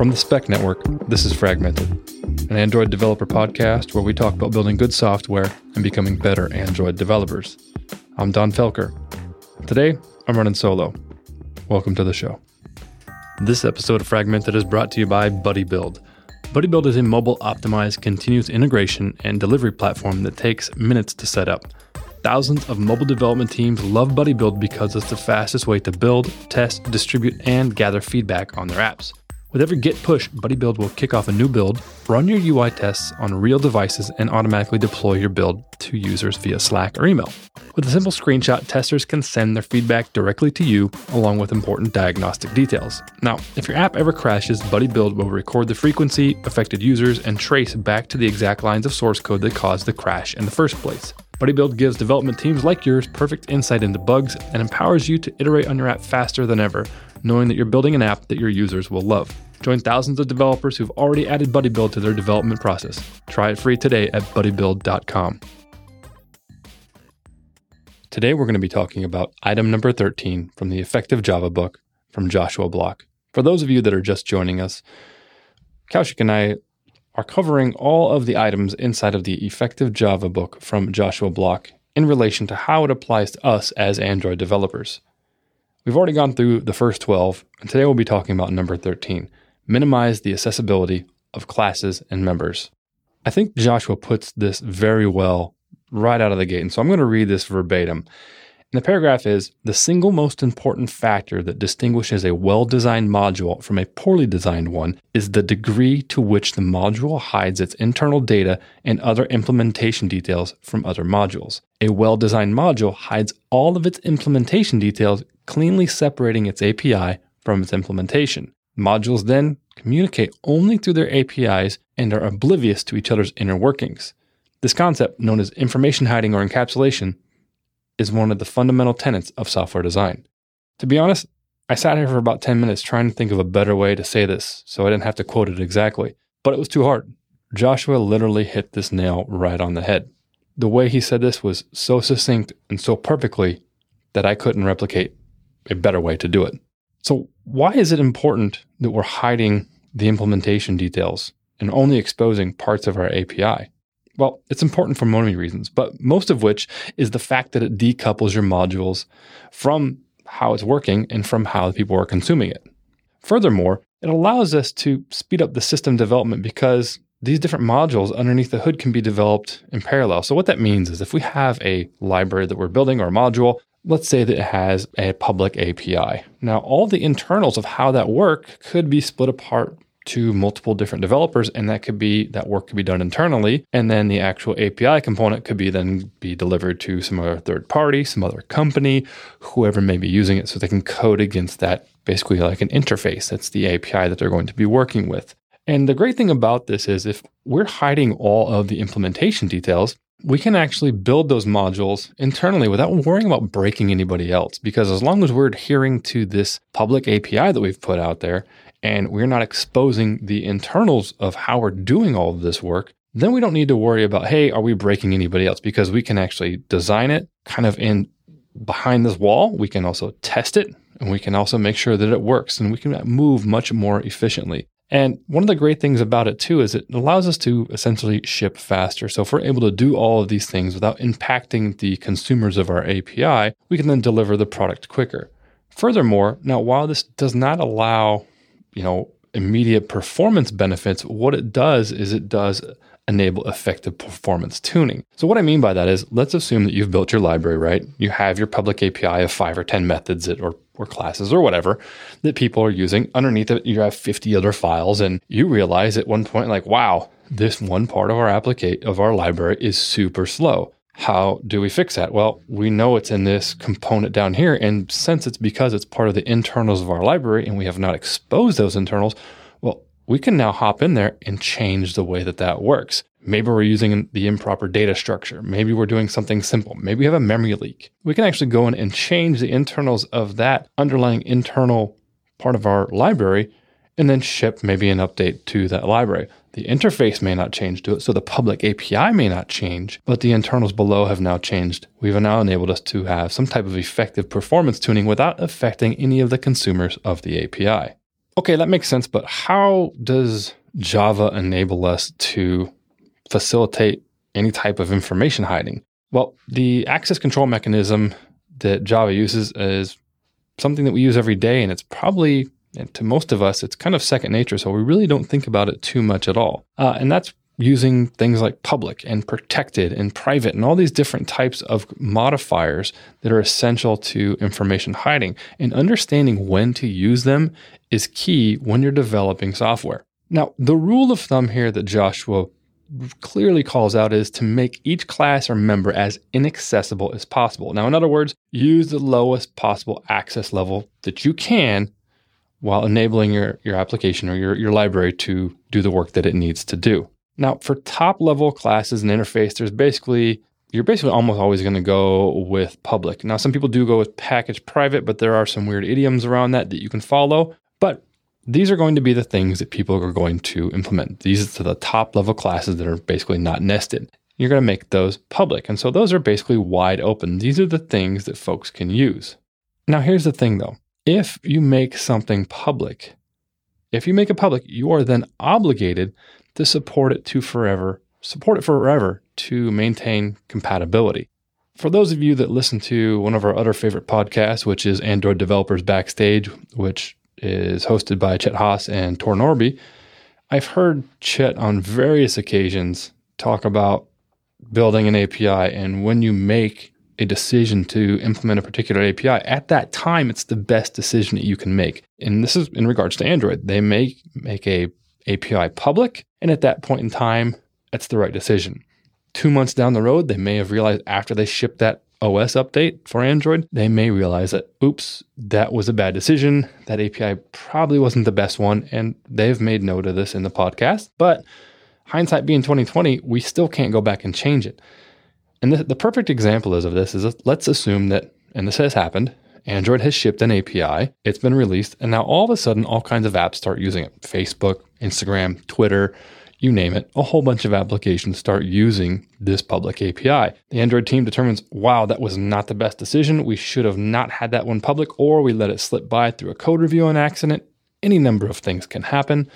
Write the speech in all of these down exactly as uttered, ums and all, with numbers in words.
From the Spec Network, this is Fragmented, an Android developer podcast where we talk about building good software and becoming better Android developers. I'm Don Felker. Today, I'm running solo. Welcome to the show. This episode of Fragmented is brought to you by BuddyBuild. BuddyBuild is a mobile-optimized continuous integration and delivery platform that takes minutes to set up. Thousands of mobile development teams love BuddyBuild because it's the fastest way to build, test, distribute, and gather feedback on their apps. With every Git push, BuddyBuild will kick off a new build, run your U I tests on real devices, and automatically deploy your build to users via Slack or email. With a simple screenshot, testers can send their feedback directly to you, along with important diagnostic details. Now, if your app ever crashes, BuddyBuild will record the frequency, affected users, and trace back to the exact lines of source code that caused the crash in the first place. BuddyBuild gives development teams like yours perfect insight into bugs and empowers you to iterate on your app faster than ever, knowing that you're building an app that your users will love. Join thousands of developers who've already added BuddyBuild to their development process. Try it free today at buddy build dot com. Today we're going to be talking about item number thirteen from the Effective Java book from Joshua Block. For those of you that are just joining us, Kaushik and I are covering all of the items inside of the Effective Java book from Joshua Block in relation to how it applies to us as Android developers. We've already gone through the first twelve, and today we'll be talking about number thirteen. Minimize the accessibility of classes and members. I think Joshua puts this very well right out of the gate, and so I'm going to read this verbatim. And the paragraph is, the single most important factor that distinguishes a well-designed module from a poorly designed one is the degree to which the module hides its internal data and other implementation details from other modules. A well-designed module hides all of its implementation details, cleanly separating its A P I from its implementation. Modules then communicate only through their A P Is and are oblivious to each other's inner workings. This concept, known as information hiding or encapsulation, is one of the fundamental tenets of software design. To be honest, I sat here for about ten minutes trying to think of a better way to say this so I didn't have to quote it exactly, but it was too hard. Joshua literally hit this nail right on the head. The way he said this was so succinct and so perfectly that I couldn't replicate a better way to do it. So why is it important that we're hiding the implementation details and only exposing parts of our A P I? Well, it's important for many reasons, but most of which is the fact that it decouples your modules from how it's working and from how people are consuming it. Furthermore, it allows us to speed up the system development because these different modules underneath the hood can be developed in parallel. So what that means is if we have a library that we're building or a module, let's say that it has a public A P I. Now, all the internals of how that work could be split apart to multiple different developers, and that could be that work could be done internally, and then the actual A P I component could be then be delivered to some other third party, some other company, whoever may be using it, so they can code against that, basically like an interface. That's the A P I that they're going to be working with. And the great thing about this is if we're hiding all of the implementation details, we can actually build those modules internally without worrying about breaking anybody else. Because as long as we're adhering to this public A P I that we've put out there, and we're not exposing the internals of how we're doing all of this work, then we don't need to worry about, hey, are we breaking anybody else? Because we can actually design it kind of in behind this wall. We can also test it, and we can also make sure that it works, and we can move much more efficiently. And one of the great things about it too is it allows us to essentially ship faster. So if we're able to do all of these things without impacting the consumers of our A P I, we can then deliver the product quicker. Furthermore, now while this does not allow, you know, immediate performance benefits, what it does is it does enable effective performance tuning. So what I mean by that is, let's assume that you've built your library, right? You have your public A P I of five or ten methods that, or, or classes or whatever that people are using. Underneath it, you have fifty other files, and you realize at one point, like, wow, this one part of our applicate of our library is super slow. How do we fix that? Well, we know it's in this component down here, and since it's because it's part of the internals of our library and we have not exposed those internals, well, we can now hop in there and change the way that that works. Maybe we're using the improper data structure. Maybe we're doing something simple. Maybe we have a memory leak. We can actually go in and change the internals of that underlying internal part of our library and then ship maybe an update to that library. The interface may not change to it, so the public A P I may not change, but the internals below have now changed. We've now enabled us to have some type of effective performance tuning without affecting any of the consumers of the A P I. Okay, that makes sense, but how does Java enable us to facilitate any type of information hiding? Well, the access control mechanism that Java uses is something that we use every day, and it's probably, and to most of us, it's kind of second nature, so we really don't think about it too much at all. Uh, and that's using things like public and protected and private and all these different types of modifiers that are essential to information hiding. And understanding when to use them is key when you're developing software. Now, the rule of thumb here that Joshua clearly calls out is to make each class or member as inaccessible as possible. Now, in other words, use the lowest possible access level that you can while enabling your, your application or your, your library to do the work that it needs to do. Now, for top-level classes and interface, there's basically, you're basically almost always going to go with public. Now, some people do go with package private, but there are some weird idioms around that that you can follow. But these are going to be the things that people are going to implement. These are the top-level classes that are basically not nested. You're going to make those public. And so those are basically wide open. These are the things that folks can use. Now, here's the thing, though. If you make something public, if you make it public, you are then obligated to support it to forever, support it forever to maintain compatibility. For those of you that listen to one of our other favorite podcasts, which is Android Developers Backstage, which is hosted by Chet Haas and Tor Norby, I've heard Chet on various occasions talk about building an A P I, and when you make a decision to implement a particular A P I, at that time, it's the best decision that you can make. And this is in regards to Android. They may make a A P I public, and at that point in time, that's the right decision. Two months down the road, they may have realized after they shipped that O S update for Android, they may realize that, oops, that was a bad decision. That A P I probably wasn't the best one, and they've made note of this in the podcast. But hindsight being twenty twenty, we still can't go back and change it. And the, the perfect example is of this is, let's assume that, and this has happened, Android has shipped an A P I, it's been released, and now all of a sudden, all kinds of apps start using it. Facebook, Instagram, Twitter, you name it, a whole bunch of applications start using this public A P I. The Android team determines, wow, that was not the best decision. We should have not had that one public, or we let it slip by through a code review on accident. Any number of things can happen.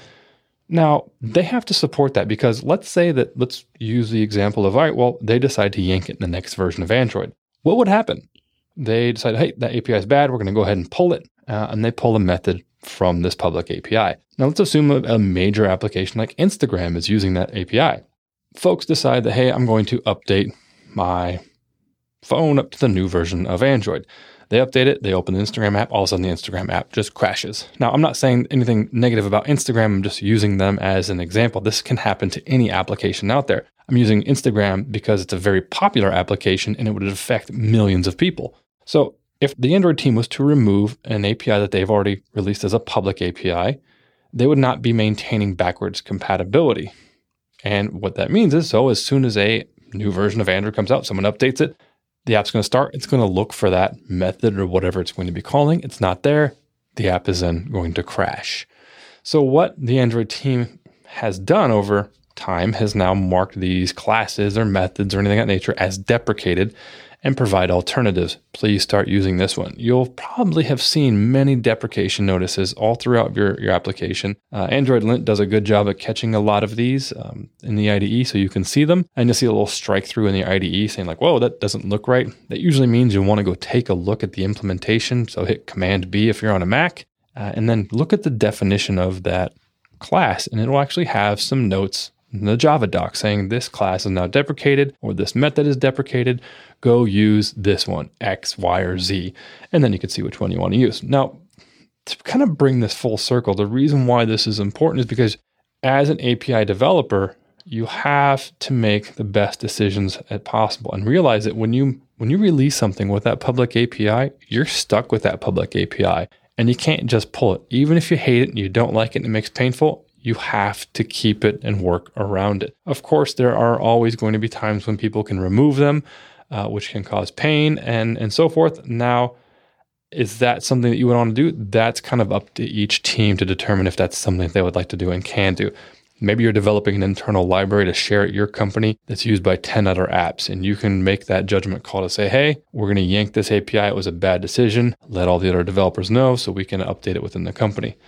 Now, they have to support that because let's say that, let's use the example of, all right, well, they decide to yank it in the next version of Android. What would happen? They decide, hey, that A P I is bad. We're going to go ahead and pull it. Uh, and they pull a method from this public A P I. Now, let's assume a, a major application like Instagram is using that A P I. Folks decide that, hey, I'm going to update my phone up to the new version of Android. They update it. They open the Instagram app. All of a sudden, the Instagram app just crashes. Now, I'm not saying anything negative about Instagram. I'm just using them as an example. This can happen to any application out there. I'm using Instagram because it's a very popular application and it would affect millions of people. So if the Android team was to remove an A P I that they've already released as a public A P I, they would not be maintaining backwards compatibility. And what that means is, so as soon as a new version of Android comes out, someone updates it, the app's going to start, it's going to look for that method or whatever it's going to be calling. It's not there. The app is then going to crash. So what the Android team has done over time has now marked these classes or methods or anything of that nature as deprecated and provide alternatives. Please start using this one. You'll probably have seen many deprecation notices all throughout your, your application. Uh, Android Lint does a good job at catching a lot of these um, in the I D E so you can see them. And you'll see a little strike through in the I D E saying like, whoa, that doesn't look right. That usually means you want to go take a look at the implementation. So hit Command B if you're on a Mac, uh, and then look at the definition of that class. And it'll actually have some notes in the Java doc saying this class is now deprecated or this method is deprecated. Go use this one, X, Y, or Z. And then you can see which one you want to use. Now, to kind of bring this full circle, the reason why this is important is because as an A P I developer, you have to make the best decisions as possible and realize that when you when you release something with that public A P I, you're stuck with that public A P I and you can't just pull it. Even if you hate it and you don't like it and it makes it painful, you have to keep it and work around it. Of course, there are always going to be times when people can remove them, uh, which can cause pain and, and so forth. Now, is that something that you would want to do? That's kind of up to each team to determine if that's something that they would like to do and can do. Maybe you're developing an internal library to share at your company that's used by ten other apps, and you can make that judgment call to say, hey, we're going to yank this A P I. It was a bad decision. Let all the other developers know so we can update it within the company.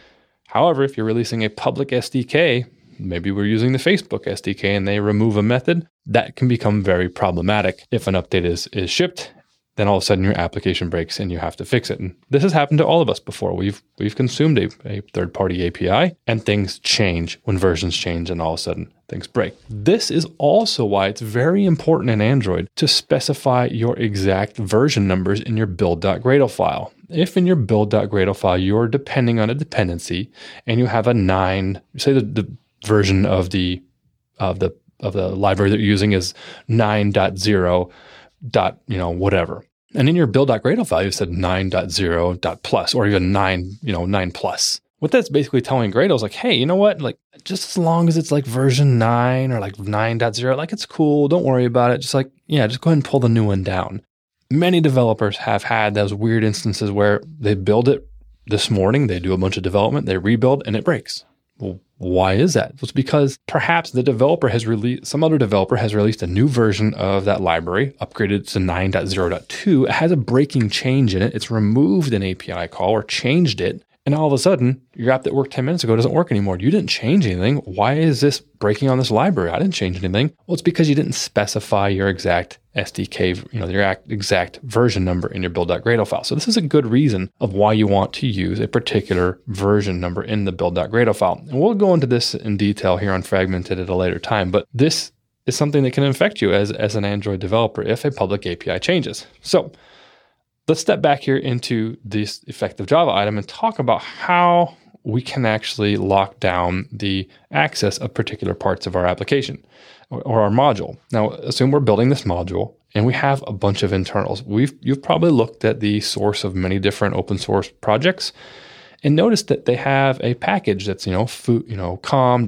However, if you're releasing a public S D K, maybe we're using the Facebook S D K and they remove a method, that can become very problematic. If an update is, is shipped, then all of a sudden your application breaks and you have to fix it. And this has happened to all of us before. We've we've consumed a, a third-party A P I and things change when versions change and all of a sudden things break. This is also why it's very important in Android to specify your exact version numbers in your build.gradle file. If in your build.gradle file you're depending on a dependency and you have a nine, say the, the version of the of the of the library that you're using is nine point zero dot, you know, whatever. And in your build.gradle file, you said nine point zero dot plus or even nine, you know, nine plus. What that's basically telling Gradle is like, hey, you know what? Like, just as long as it's like version nine or like nine point zero, like it's cool. Don't worry about it. Just like, yeah, just go ahead and pull the new one down. Many developers have had those weird instances where they build it this morning, they do a bunch of development, they rebuild, and it breaks. Well, why is that? It's because perhaps the developer has released, some other developer has released a new version of that library, upgraded to nine point zero point two. It has a breaking change in it. It's removed an A P I call or changed it. And all of a sudden, your app that worked ten minutes ago doesn't work anymore. You didn't change anything. Why is this breaking on this library? I didn't change anything. Well, it's because you didn't specify your exact S D K, you know, your exact version number in your build.gradle file. So this is a good reason of why you want to use a particular version number in the build.gradle file. And we'll go into this in detail here on Fragmented at a later time, but this is something that can affect you as, as an Android developer if a public A P I changes. So let's step back here into this effective Java item and talk about how we can actually lock down the access of particular parts of our application or, or our module. Now, assume we're building this module and we have a bunch of internals. We've You've probably looked at the source of many different open source projects and noticed that they have a package that's, you know, foo, you know,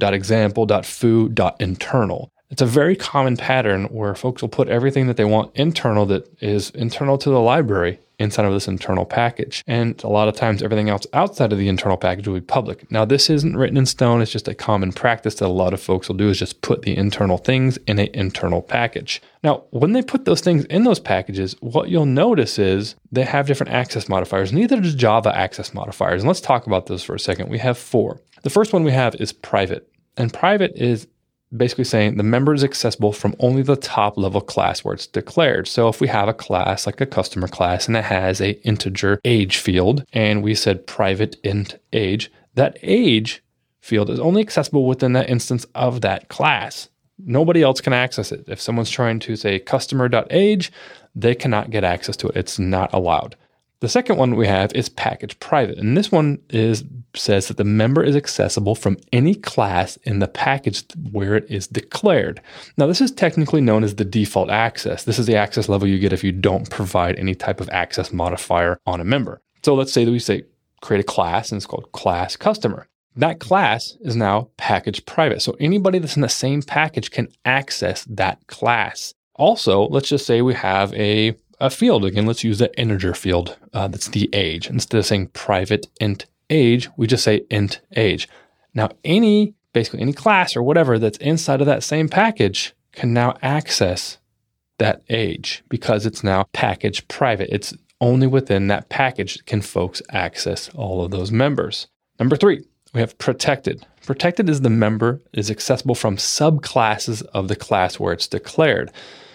com.example.foo.internal. It's a very common pattern where folks will put everything that they want internal that is internal to the library inside of this internal package. And a lot of times everything else outside of the internal package will be public. Now, this isn't written in stone. It's just a common practice that a lot of folks will do is just put the internal things in an internal package. Now, when they put those things in those packages, what you'll notice is they have different access modifiers. Neither does Java access modifiers. And let's talk about those for a second. We have four. The first one we have is private. And private is basically saying the member is accessible from only the top level class where it's declared. So if we have a class like a customer class and it has a integer age field and we said private int age, that age field is only accessible within that instance of that class. Nobody else can access it. If someone's trying to say customer.age, they cannot get access to it. It's not allowed. The second one we have is package private. And this one is says that the member is accessible from any class in the package where it is declared. Now, this is technically known as the default access. This is the access level you get if you don't provide any type of access modifier on a member. So let's say that we say create a class and it's called class customer. That class is now package private. So anybody that's in the same package can access that class. Also, let's just say we have a a field. Again, let's use the integer field. Uh, that's the age. Instead of saying private int age, we just say int age. Now, any, basically any class or whatever that's inside of that same package can now access that age because it's now package private. It's only within that package can folks access all of those members. Number three, we have protected. Protected is the member is accessible from subclasses of the class where it's declared.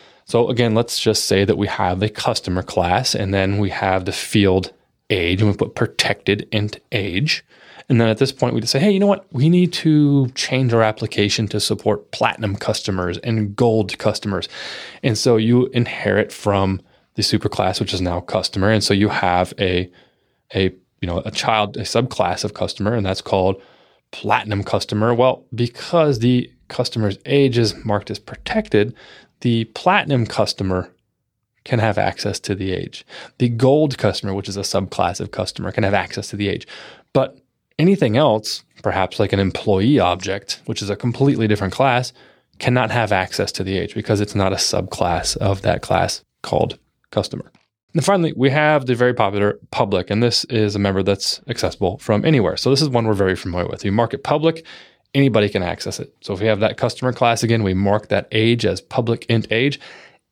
So again, let's just say that we have a customer class and then we have the field age and we put protected int age. And then at this point we just say, hey, you know what? We need to change our application to support platinum customers and gold customers. And so you inherit from the superclass, which is now customer. And so you have a, a, you know, a child, a subclass of customer, and that's called platinum customer. Well, because the customer's age is marked as protected, the platinum customer can have access to the age. The gold customer, which is a subclass of customer, can have access to the age. But anything else, perhaps like an employee object, which is a completely different class, cannot have access to the age because it's not a subclass of that class called customer. And finally, we have the very popular public, and this is a member that's accessible from anywhere. So this is one we're very familiar with. You mark it public, anybody can access it. So if we have that customer class, again, we mark that age as public int age.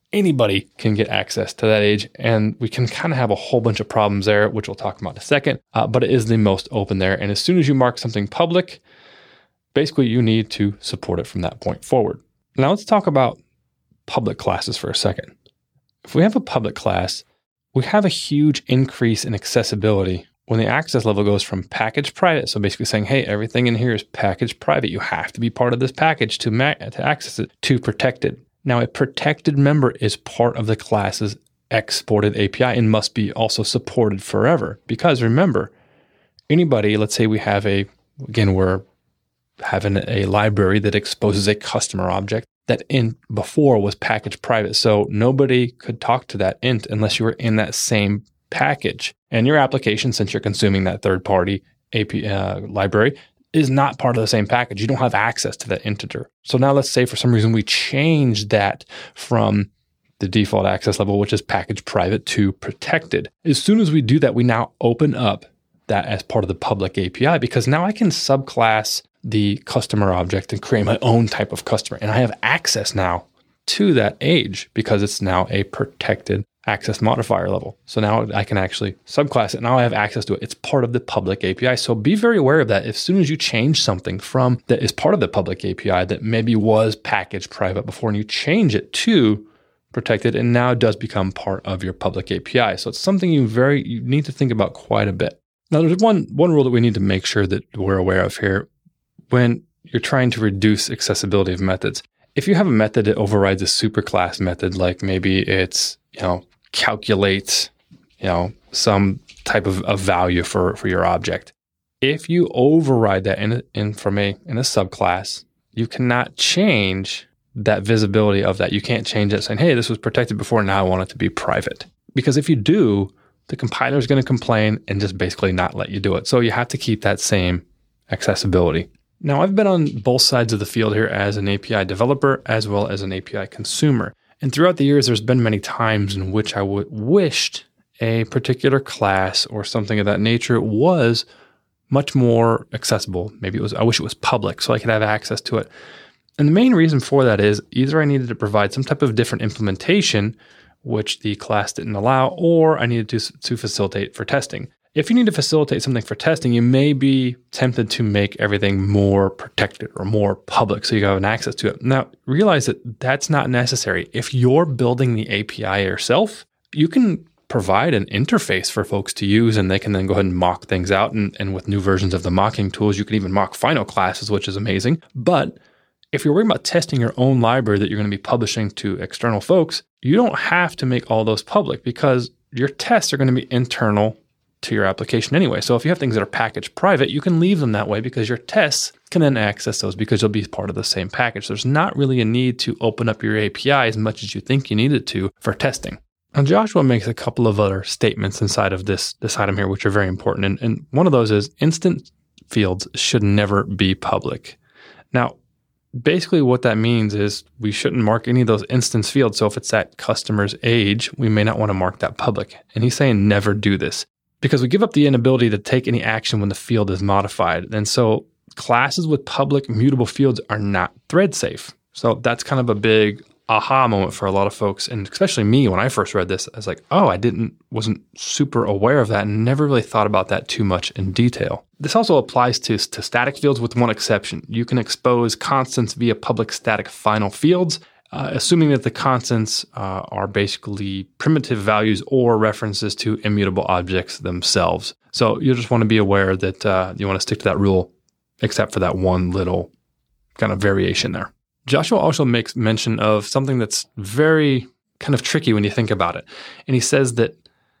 anybody can get access to that age. And we can kind of have a whole bunch of problems there, which we'll talk about in a second. Uh, but it is the most open there. And as soon as you mark something public, basically you need to support it from that point forward. Now let's talk about public classes for a second. If we have a public class, we have a huge increase in accessibility when the access level goes from package private. So basically saying, hey, everything in here is package private. You have to be part of this package to, ma- to access it, to protected. Now, a protected member is part of the class's exported A P I and must be also supported forever. Because remember, anybody, let's say we have a, again, we're having a library that exposes a customer object that in before was package private. So nobody could talk to that int unless you were in that same package. And your application, since you're consuming that third-party A P I uh, library, is not part of the same package. You don't have access to that integer. So now let's say for some reason we change that from the default access level, which is package private, to protected. As soon as we do that, we now open up that as part of the public A P I, because now I can subclass the customer object and create my own type of customer. And I have access now to that age because it's now a protected access modifier level. So now I can actually subclass it. Now I have access to it. It's part of the public A P I. So be very aware of that. As soon as you change something from that is part of the public A P I that maybe was packaged private before, and you change it to protected, and now it does become part of your public A P I. So it's something you very you need to think about quite a bit. Now there's one one rule that we need to make sure that we're aware of here when you're trying to reduce accessibility of methods. If you have a method that overrides a superclass method, like maybe it's, you know, calculate, you know, some type of, of value for, for your object. If you override that in, in from a in a subclass, you cannot change that visibility of that. You can't change it saying, hey, this was protected before, now I want it to be private. Because if you do, the compiler is going to complain and just basically not let you do it. So you have to keep that same accessibility. Now, I've been on both sides of the field here as an A P I developer as well as an A P I consumer. And throughout the years, there's been many times in which I w- wished a particular class or something of that nature was much more accessible. Maybe it was, I wish it was public so I could have access to it. And the main reason for that is either I needed to provide some type of different implementation, which the class didn't allow, or I needed to, to facilitate for testing. If you need to facilitate something for testing, you may be tempted to make everything more protected or more public so you have an access to it. Now, realize that that's not necessary. If you're building the A P I yourself, you can provide an interface for folks to use, and they can then go ahead and mock things out. And, and with new versions of the mocking tools, you can even mock final classes, which is amazing. But if you're worried about testing your own library that you're going to be publishing to external folks, you don't have to make all those public because your tests are going to be internal to your application anyway. So if you have things that are packaged private, you can leave them that way because your tests can then access those because you'll be part of the same package. There's not really a need to open up your A P I as much as you think you needed to for testing. And Joshua makes a couple of other statements inside of this, this item here, which are very important. And, and one of those is instant fields should never be public. Now, basically what that means is we shouldn't mark any of those instance fields. So if it's that customer's age, we may not want to mark that public. And he's saying never do this, because we give up the inability to take any action when the field is modified. And so classes with public mutable fields are not thread safe. So that's kind of a big aha moment for a lot of folks. And especially me, when I first read this, I was like, oh, I didn't, wasn't super aware of that and never really thought about that too much in detail. This also applies to, to static fields with one exception. You can expose constants via public static final fields, Uh, assuming that the constants uh, are basically primitive values or references to immutable objects themselves. So you just want to be aware that uh, you want to stick to that rule, except for that one little kind of variation there. Joshua also makes mention of something that's very kind of tricky when you think about it. And he says that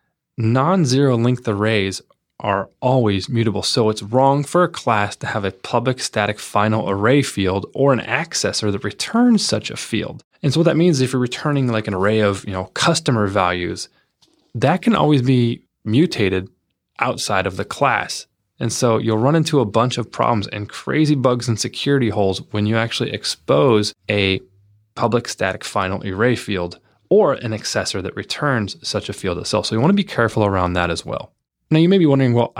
non-zero length arrays are always mutable. So it's wrong for a class to have a public static final array field or an accessor that returns such a field. And so what that means is if you're returning like an array of, you know, customer values, that can always be mutated outside of the class. And so you'll run into a bunch of problems and crazy bugs and security holes when you actually expose a public static final array field or an accessor that returns such a field itself. So you want to be careful around that as well. Now, you may be wondering, well, I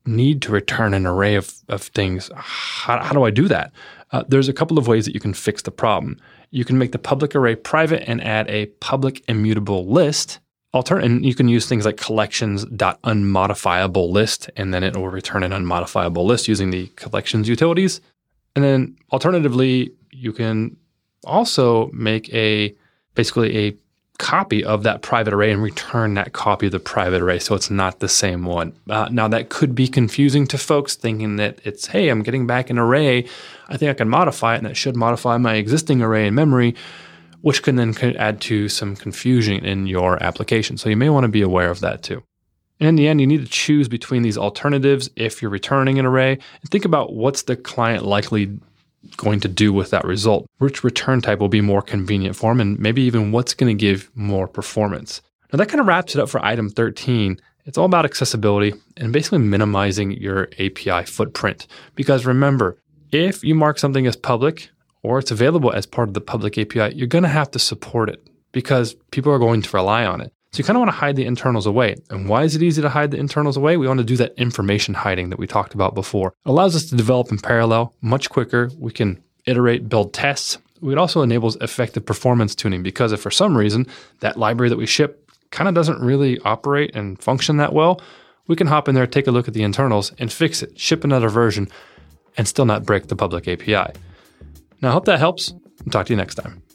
need to return an array of, of things. How, how do I do that? Uh, there's a couple of ways that you can fix the problem. You can make the public array private and add a public immutable list. Altern- and you can use things like collections.unmodifiable list, and then it will return an unmodifiable list using the collections utilities. And then alternatively, you can also make a basically a copy of that private array and return that copy of the private array so it's not the same one. Uh, now, that could be confusing to folks thinking that it's, hey, I'm getting back an array. I think I can modify it, and that should modify my existing array in memory, which can then add to some confusion in your application. So you may want to be aware of that too. And in the end, you need to choose between these alternatives if you're returning an array, and think about what's the client likely going to do with that result. Which return type will be more convenient for them, and maybe even what's going to give more performance. Now that kind of wraps it up for item thirteen. It's all about accessibility and basically minimizing your A P I footprint. Because remember, if you mark something as public or it's available as part of the public A P I, you're going to have to support it because people are going to rely on it. So you kind of want to hide the internals away. And why is it easy to hide the internals away? We want to do that information hiding that we talked about before. It allows us to develop in parallel much quicker. We can iterate, build tests. It also enables effective performance tuning because if for some reason that library that we ship kind of doesn't really operate and function that well, we can hop in there, take a look at the internals and fix it, ship another version, and still not break the public A P I. Now, I hope that helps, and talk to you next time.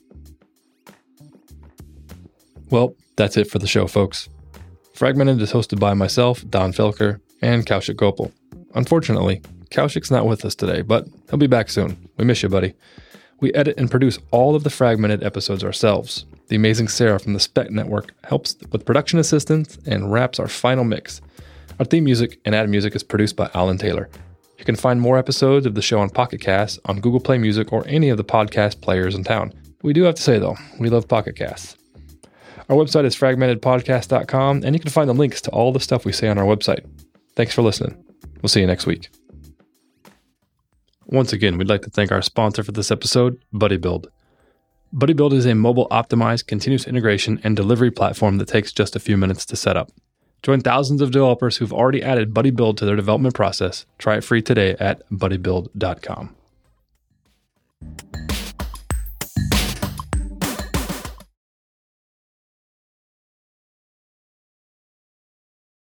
Well, that's it for the show, folks. Fragmented is hosted by myself, Don Felker, and Kaushik Gopal. Unfortunately, Kaushik's not with us today, but he'll be back soon. We miss you, buddy. We edit and produce all of the Fragmented episodes ourselves. The amazing Sarah from the Spec Network helps with production assistance and wraps our final mix. Our theme music and ad music is produced by Alan Taylor. You can find more episodes of the show on Pocket Casts, on Google Play Music, or any of the podcast players in town. We do have to say, though, we love Pocket Casts. Our website is fragmented podcast dot com, and you can find the links to all the stuff we say on our website. Thanks for listening. We'll see you next week. Once again, we'd like to thank our sponsor for this episode, BuddyBuild. BuddyBuild is a mobile-optimized continuous integration and delivery platform that takes just a few minutes to set up. Join thousands of developers who've already added BuddyBuild to their development process. Try it free today at buddy build dot com.